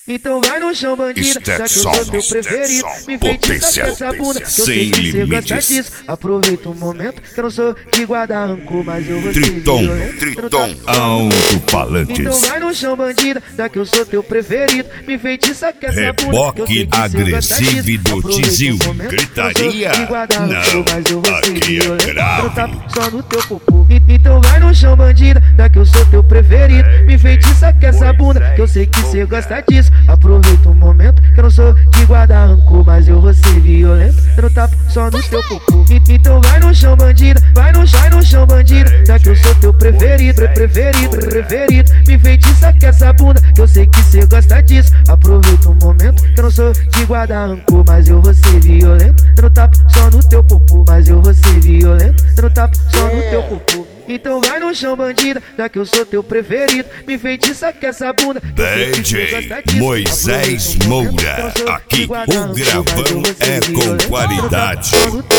Então vai no chão, bandida, já que eu sou teu preferido. Me enfeitiça com essa bunda, que eu sei que cê gosta disso. Aproveita o momento, que eu não sou de guardar rancor, mas eu vou ser violento. Triton, alto-falantes. Então vai no chão, bandida, já que eu sou teu preferido. Me enfeitiça com essa bunda, que eu sei Reboque que cê gosta agressivo disso. do Aproveita Tizil. o momento, Gritaria? que eu não sou de guardar rancor, mas eu vou ser Aqui é violento. grave. Eu tapo só no teu popô. Então vai no chão, bandida, já que eu sou teu preferido. Me enfeitiça com essa bunda, que eu sei que cê gosta disso. Aproveita o momento, que eu não sou de guardar rancor, mas eu vou ser violento. Eu não tapo só no teu popô. Então vai no chão, bandida, vai no chão, bandida, já que eu sou teu preferido. Me enfeitiça com essa bunda, que eu sei que cê gosta disso. Aproveita o momento, que eu não sou de guardar rancor, mas eu vou ser violento. Eu não tapo só no teu popô, mas eu vou ser violento. Eu não tapo só no teu popô. Então vai no chão, bandida, já que eu sou teu preferido. Me enfeitiça com essa bunda, que eu sei que cê gosta disso. Moisés Moura, aqui o gravão é com qualidade.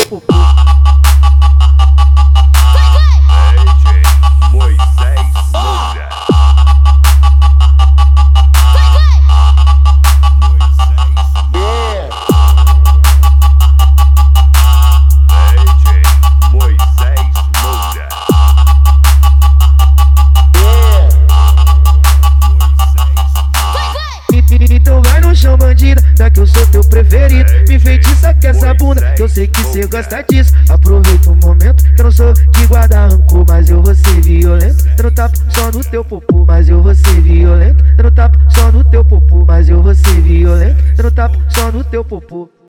Então vai no chão, bandida, já que eu sou teu preferido. Me enfeitiça com essa bunda, que eu sei que cê gosta disso. Aproveita o momento, que eu não sou de guardar rancor, mas eu vou ser violento. Eu não tapo só no teu popô, mas eu vou ser violento. Eu não tapo só no teu popô, mas eu vou ser violento. Eu não tapo só no teu popô.